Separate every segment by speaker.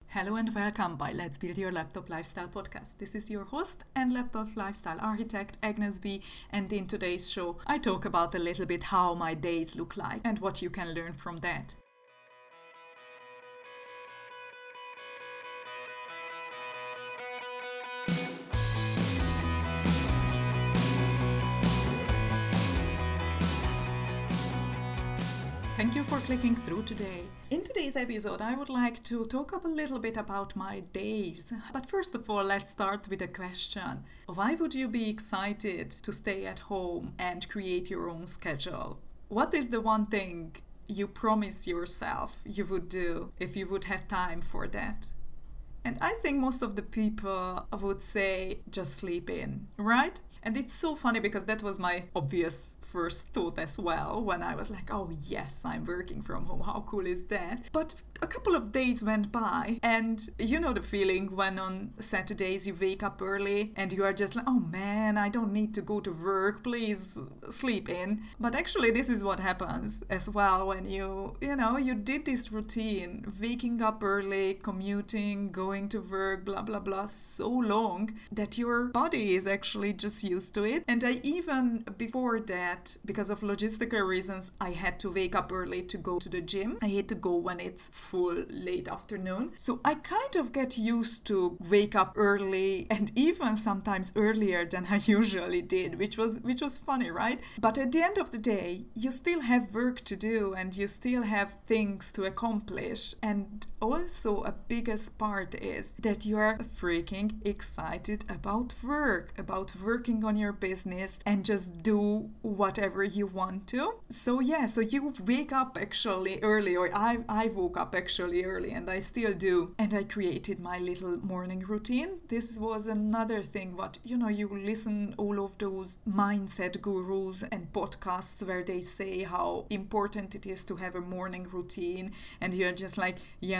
Speaker 1: Hello and welcome by Let's Build Your Laptop Lifestyle podcast. This is your host and laptop lifestyle architect Agnes B, and in today's show I talk about a little bit how my days look like and what you can learn from that. Thank you for clicking through today. In today's episode, I would like to talk a little bit about my days. But first of all, let's start with a question. Why would you be excited to stay at home and create your own schedule? What is the one thing you promise yourself you would do if you would have time for that? And I think most of the people would say just sleep in, right? And it's so funny because that was my obvious first thought as well when I was like, oh yes, I'm working from home. How cool is that? But a couple of days went by and you know the feeling when on Saturdays you wake up early and you are just like, oh man, I don't need to go to work. Please sleep in. But actually this is what happens as well when you did this routine, waking up early, commuting, going to work, blah, blah, blah, so long that your body is actually just used to it. And I even before that, because of logistical reasons, I had to wake up early to go to the gym. I had to go when it's full late afternoon. So I kind of get used to wake up early and even sometimes earlier than I usually did, which was funny, right? But at the end of the day, you still have work to do and you still have things to accomplish. And also a biggest part is that you are freaking excited about work, about working on your business and just do whatever you want to. So you wake up actually early, or I woke up actually early and I still do. And I created my little morning routine. This was another thing what, you listen all of those mindset gurus and podcasts where they say how important it is to have a morning routine. And you're just like,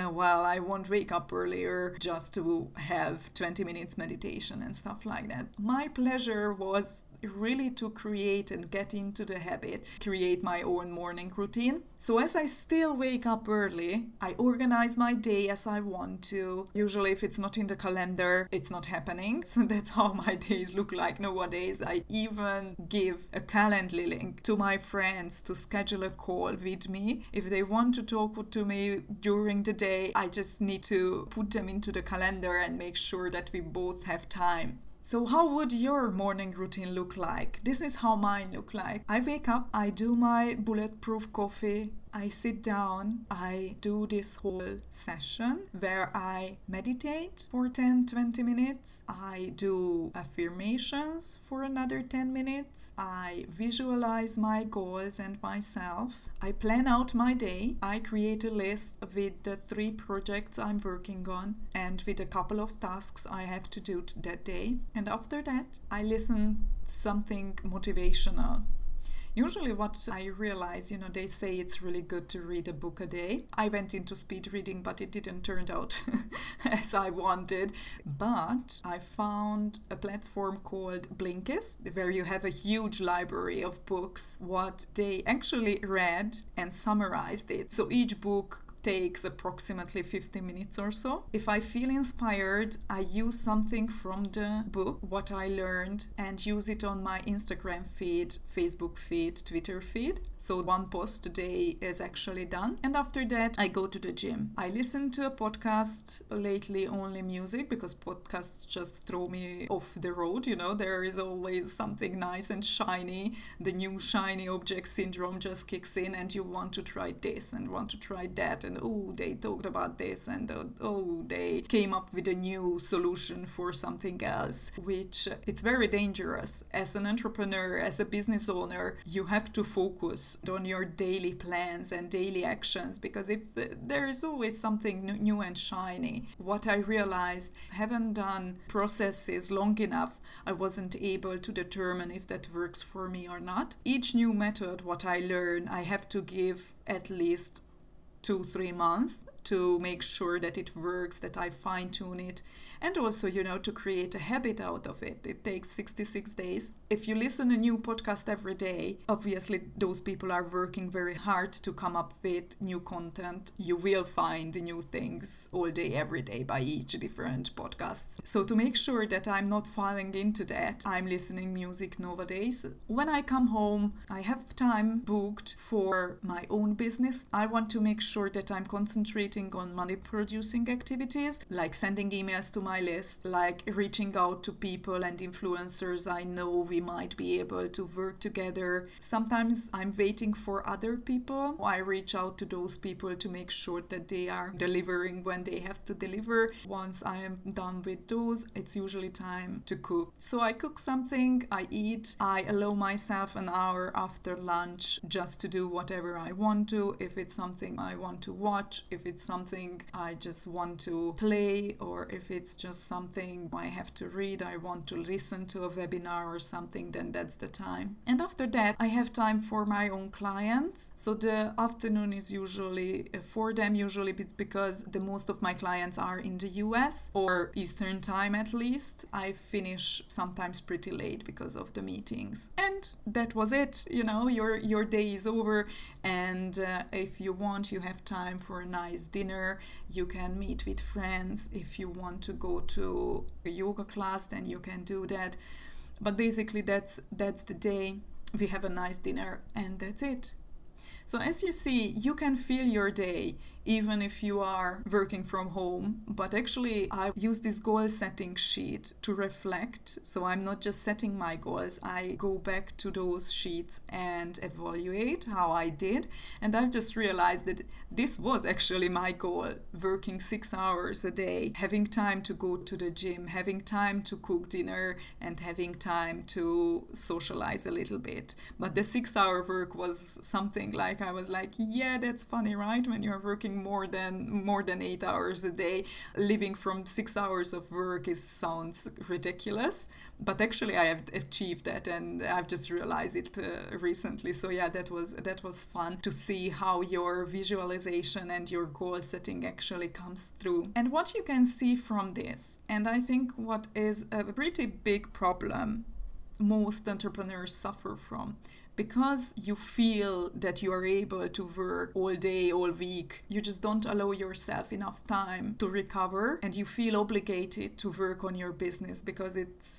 Speaker 1: I won't wake up earlier just to have 20 minutes meditation and stuff like that. My pleasure was really to create and get into the habit, create my own morning routine. So as I still wake up early, I organize my day as I want to. Usually if it's not in the calendar, it's not happening. So that's how my days look like nowadays. I even give a Calendly link to my friends to schedule a call with me. If they want to talk to me during the day, I just need to put them into the calendar and make sure that we both have time. So how would your morning routine look like? This is how mine look like. I wake up, I do my bulletproof coffee, I sit down, I do this whole session where I meditate for 10-20 minutes, I do affirmations for another 10 minutes, I visualize my goals and myself, I plan out my day, I create a list with the 3 projects I'm working on and with a couple of tasks I have to do that day. And after that, I listen to something motivational. Usually what I realize, they say it's really good to read a book a day. I went into speed reading, but it didn't turn out as I wanted. But I found a platform called Blinkist, where you have a huge library of books, what they actually read and summarized it. So each book takes approximately 50 minutes or so. If I feel inspired, I use something from the book, what I learned, and use it on my Instagram feed, Facebook feed, Twitter feed. So one post a day is actually done. And after that, I go to the gym. I listen to a podcast, lately only music, because podcasts just throw me off the road. There is always something nice and shiny. The new shiny object syndrome just kicks in and you want to try this and want to try that. And they talked about this and they came up with a new solution for something else, which it's very dangerous. As an entrepreneur, as a business owner, you have to focus on your daily plans and daily actions, because if there is always something new and shiny. What I realized, haven't done processes long enough, I wasn't able to determine if that works for me or not. Each new method, what I learn, I have to give at least 2-3 months to make sure that it works, that I fine tune it, and also, to create a habit out of it. It takes 66 days. If you listen a new podcast every day, obviously those people are working very hard to come up with new content. You will find new things all day, every day by each different podcasts. So to make sure that I'm not falling into that, I'm listening music nowadays. When I come home, I have time booked for my own business. I want to make sure that I'm concentrating on money producing activities, like sending emails to my list, like reaching out to people and influencers I know we might be able to work together. Sometimes I'm waiting for other people. I reach out to those people to make sure that they are delivering when they have to deliver. Once I am done with those, it's usually time to cook. So I cook something, I eat, I allow myself an hour after lunch just to do whatever I want to. If it's something I want to watch, if it's something I just want to play, or if it's just something I have to read, I want to listen to a webinar or something, then that's the time. And after that, I have time for my own clients. So the afternoon is usually for them, usually because the most of my clients are in the US or Eastern time at least. I finish sometimes pretty late because of the meetings. And that was it. Your day is over, and if you want, you have time for a nice dinner. You can meet with friends. If you want to go to a yoga class, then you can do that. But basically that's the day. We have a nice dinner and that's it. So as you see, you can feel your day even if you are working from home. But actually, I use this goal setting sheet to reflect. So I'm not just setting my goals. I go back to those sheets and evaluate how I did. And I've just realized that this was actually my goal, working 6 hours a day, having time to go to the gym, having time to cook dinner, and having time to socialize a little bit. But the 6-hour work was something like, I was like, yeah, that's funny, right? When you're working more than 8 hours a day, living from 6 hours of work sounds ridiculous. But actually I have achieved that, and I've just realized it recently. So yeah, that was fun to see how your visualization and your goal setting actually comes through. And what you can see from this, and I think what is a pretty big problem most entrepreneurs suffer from, because you feel that you are able to work all day, all week, you just don't allow yourself enough time to recover, and you feel obligated to work on your business because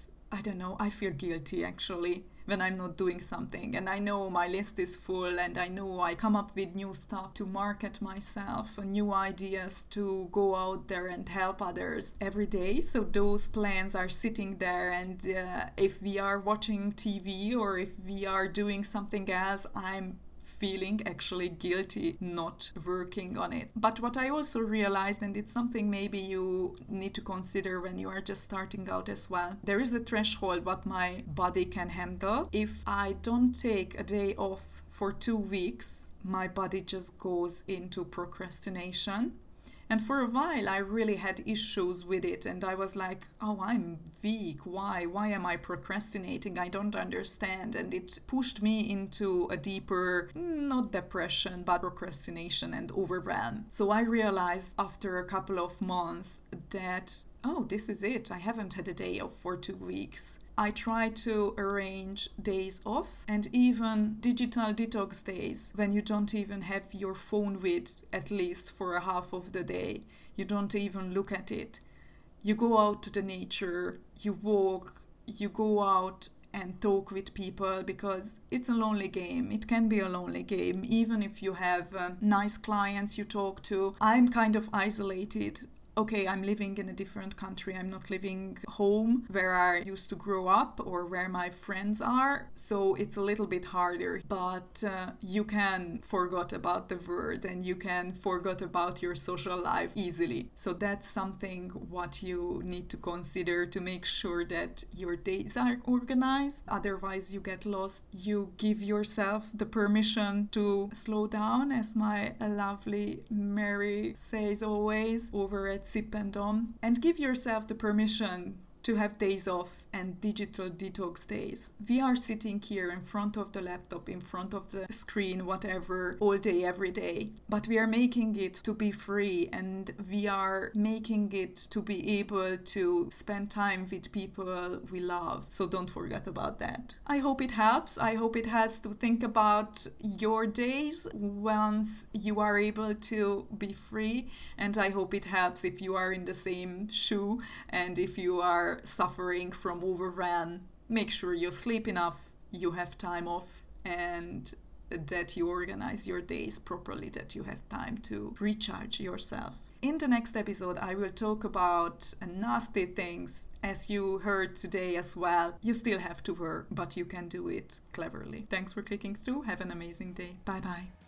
Speaker 1: I feel guilty actually when I'm not doing something. And I know my list is full, and I know I come up with new stuff to market myself, new ideas to go out there and help others every day. So those plans are sitting there, and if we are watching TV or if we are doing something else, I'm feeling actually guilty not working on it. But what I also realized, and it's something maybe you need to consider when you are just starting out as well, there is a threshold what my body can handle. If I don't take a day off for 2 weeks, my body just goes into procrastination. And for a while, I really had issues with it. And I was like, oh, I'm weak. Why? Why am I procrastinating? I don't understand. And it pushed me into a deeper, not depression, but procrastination and overwhelm. So I realized after a couple of months that, oh, this is it. I haven't had a day off for 2 weeks. I try to arrange days off, and even digital detox days when you don't even have your phone with, at least for a half of the day. You don't even look at it. You go out to the nature, you walk, you go out and talk with people, because it's a lonely game. It can be a lonely game, even if you have nice clients you talk to. I'm kind of isolated. Okay, I'm living in a different country. I'm not living home where I used to grow up or where my friends are. So it's a little bit harder. But you can forget about the world, and you can forget about your social life easily. So that's something what you need to consider to make sure that your days are organized. Otherwise, you get lost. You give yourself the permission to slow down, as my lovely Mary says always over at Sip and Dom, and give yourself the permission to have days off and digital detox days. We are sitting here in front of the laptop, in front of the screen, whatever, all day, every day. But we are making it to be free, and we are making it to be able to spend time with people we love. So don't forget about that. I hope it helps. I hope it helps to think about your days once you are able to be free. And I hope it helps if you are in the same shoe and if you are suffering from overwhelm. Make sure you sleep enough, you have time off, and that you organize your days properly, that you have time to recharge yourself. In the next episode, I will talk about nasty things. As you heard today as well, you still have to work, but you can do it cleverly. Thanks for clicking through. Have an amazing day. Bye-bye.